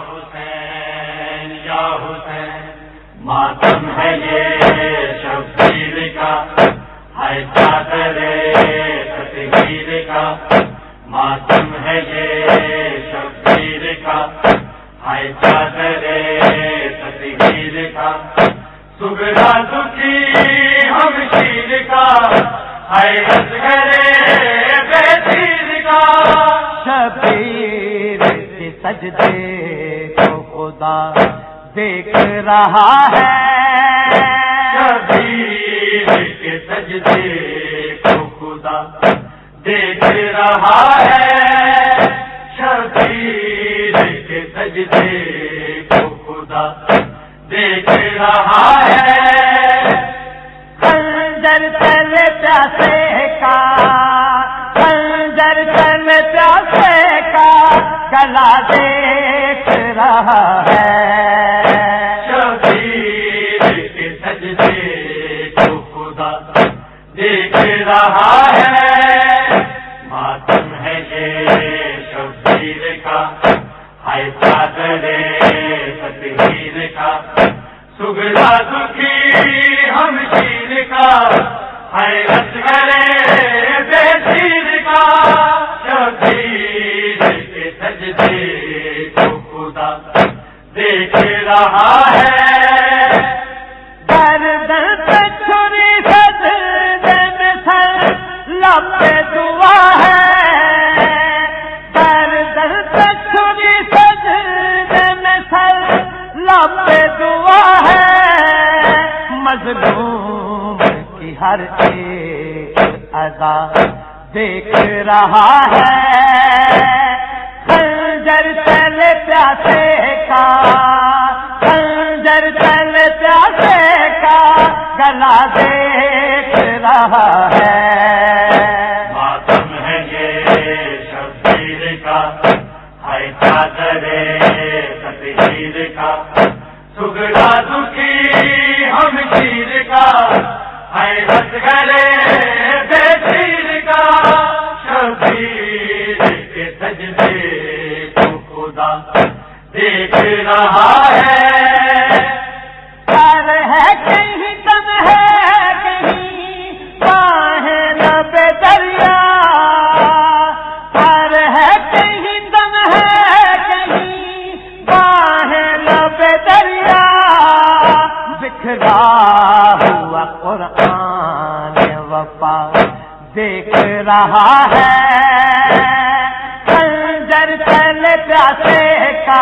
حسین یا حسین، ماتم ہے یہ شبیر کا، ہے چادر تطہیر کا، ماتم ہے یہ شبیر کا، ہے چادر تطہیر کا، سگڑا دکھی ہم شیر کا، ہے اصغر بے تیر کا، شبیر کے سجدے کو خدا دیکھ رہا ہے، شبیر کے سجدے کو خدا دیکھ رہا ہے، شبیر کے سجدے کو خدا دیکھ رہا ہے، خنجر تلے پیاسے کا، خنجر تلے پیاسے کا گلا دیکھ رہا ہے، شبیر کے سجدے کو خدا دیکھ رہا ہے، ماتم ہے یہ شبیر کا، ہے چادر تطہیر کا، سگڑا دکھی ہم شیر کا، ہے اصغر بے تیر کا، شبیر کے سجدے کو خدا دیکھ رہا ہے، گردن پہ چھری سجدے میں سر لب پہ دعا ہے، گردن پہ چھری سجدے میں سر لب پہ دعا ہے، مظلوم کی ہر ایک ادا دیکھ رہا ہے، خنجر تلے پیاسے کا، خنجر تلے پیاسے کا گلا دیکھ رہا ہے، ماتم ہے یہ شبیر کا، ہے چادر تطہیر کا، سگڑا دکھی ہم شیر کا، ہے اصغر بے تیر کا، شبیر کے سجدے کو خدا دیکھ رہا ہے، سر ہے کہیں دم ہے کہیں باہیں لب دریا، سر ہے کہیں دم ہے کہیں باہیں لب دریا، بکھرا ہوا قرآن وفا دیکھ رہا ہے، خنجر تلے پیاسے کا،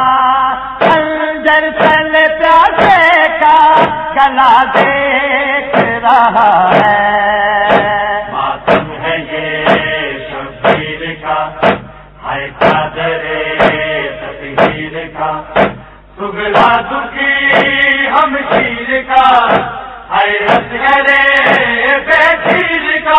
خنجر تلے پیاسے کا گلا دیکھ رہا ہے، ماتم ہے یہ شبیر کا، ہے چادر تطہیر کا، سگڑا دکھی ہم شیر کا، ہے اصغر بے تیر کا،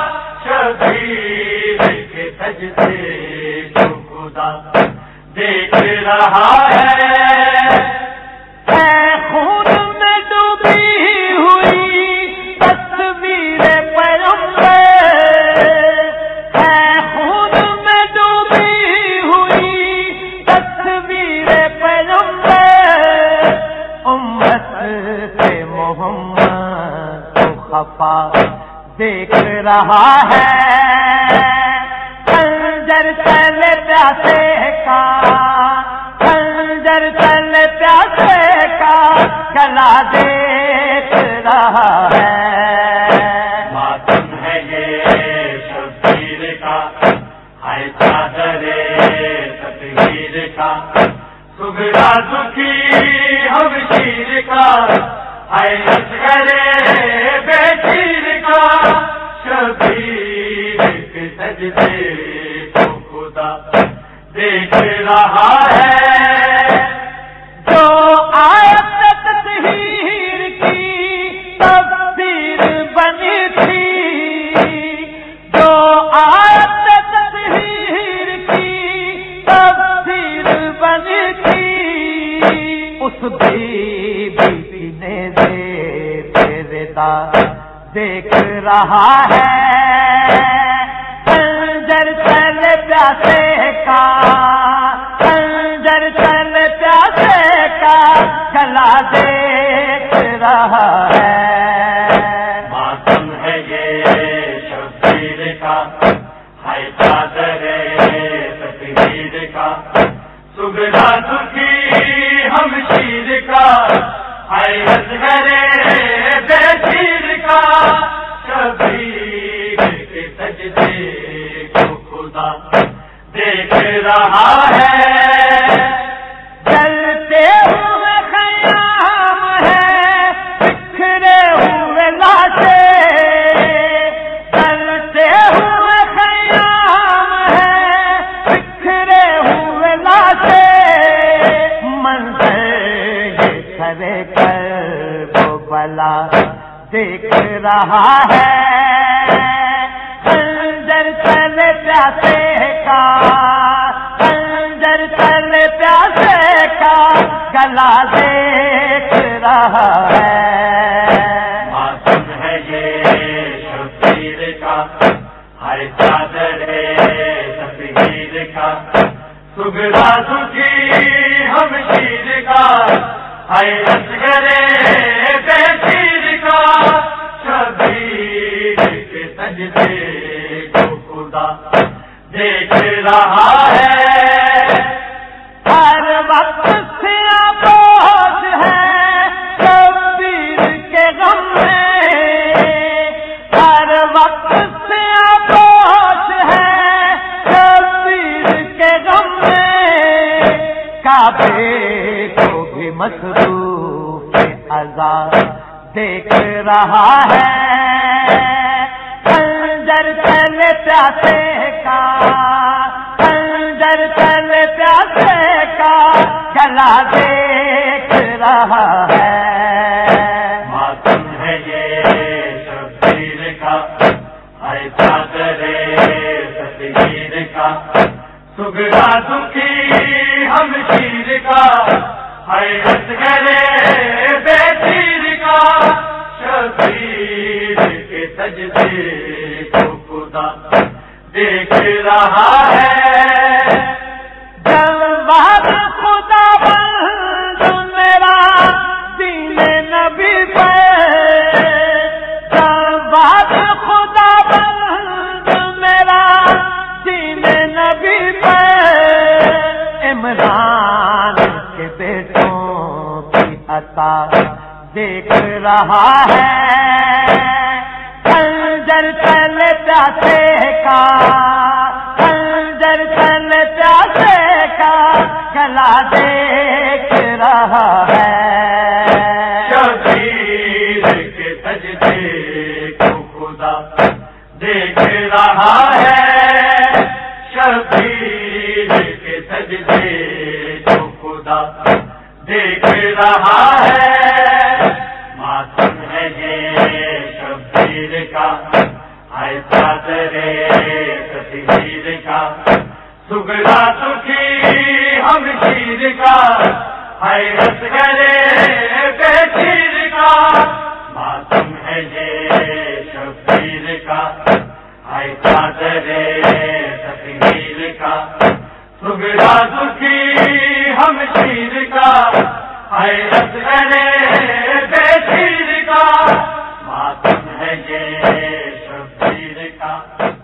شبیر کے سجدے کو خدا دیکھ رہا ہے، خون میں ڈوبی ہوئی تصویر پیغمبر، ہے خون میں ڈوبی ہوئی تصویر پیغمبر، امت سے محمد کو خفا دیکھ رہا ہے، خنجر تلے پیاسے کا، خنجر تلے پیاسے کا گلا دیکھ رہا ہے، ماتم ہے یہ شبیر کا، ہے چادر تطہیر کا، سگڑا دکھی ہم شیر کا، ہے اصغر بے تیر کا، شبیر کے سجدے کو خدا دیکھ رہا ہے، جو آیت تطہیر کی تفسیر بنی تھی، جو آیت تطہیر کی تفسیر بنی تھی، اس بی بی نے تیرے دیکھ رہا ہے، خنجر تلے پیاسے کا، خنجر تلے سگلا سخی ہم شیر کا حیرت کرے بے شیر کا شبیر کے سجدے کو خدا دیکھ رہا ہے چلتے ہوئے خیام ہے بکھرے ہوئے لاشیں چلتے ہوئے خیام ہے بکھرے ہوئے لاشیں منظر یہ کرے کر وہ بلا دیکھ رہا ہے خنجر چلے پیاسے کا خنجر چلے پیاسے کا گلا دیکھ رہا ہے ماتم ہے یہ شبیر کا ہر چادر سفید کا سگلا سخی ہم شیر کا حیرت کرے بے شیر کا شبیر کے سجدے کو خدا دیکھ رہا ہے ہر وقت سیاہ بوجھ ہے شبیر کے غم میں ہر وقت سیاہ بوجھ ہے شبیر کے غم میں کعبے کو بھی مصروف عذاب دیکھ رہا ہے خنجر چلے پیاسے کا خنجر چلے پیاسے کا گلا دیکھ رہا ہے ماتم ہے یہ شبیر کا ہر چادر سفید کا سگلا سخی ہم شیر کا حیرت کرے بے شیر کا شبیر کے سجدے کو خدا دیکھ رہا ہے جلوہ خدا بند میرا دین نبی پہ جلوہ خدا بند میرا دین نبی پہ عمران کے بیٹوں کی عطا دیکھ رہا ہے خنجر چلے پیاسے کا خنجر چلے پیاسے کا گلا دیکھ رہا ہے شبیر کے سجدے کو خدا دیکھ رہا ہے شبیر کے سجدے کو خدا دیکھ رہا ہے ماتم ہے یہ شبیر کا ہر چادر سفید کا سگلا سخی ہم شیر کا حیرت کرے بے شیر کا ماتم ہے یہ شبیر کا ہر چادر سفید کا سگلا سخی ہم شیر کا حیرت کرے بے شیر کا ماتم ہے یہ شبیر کا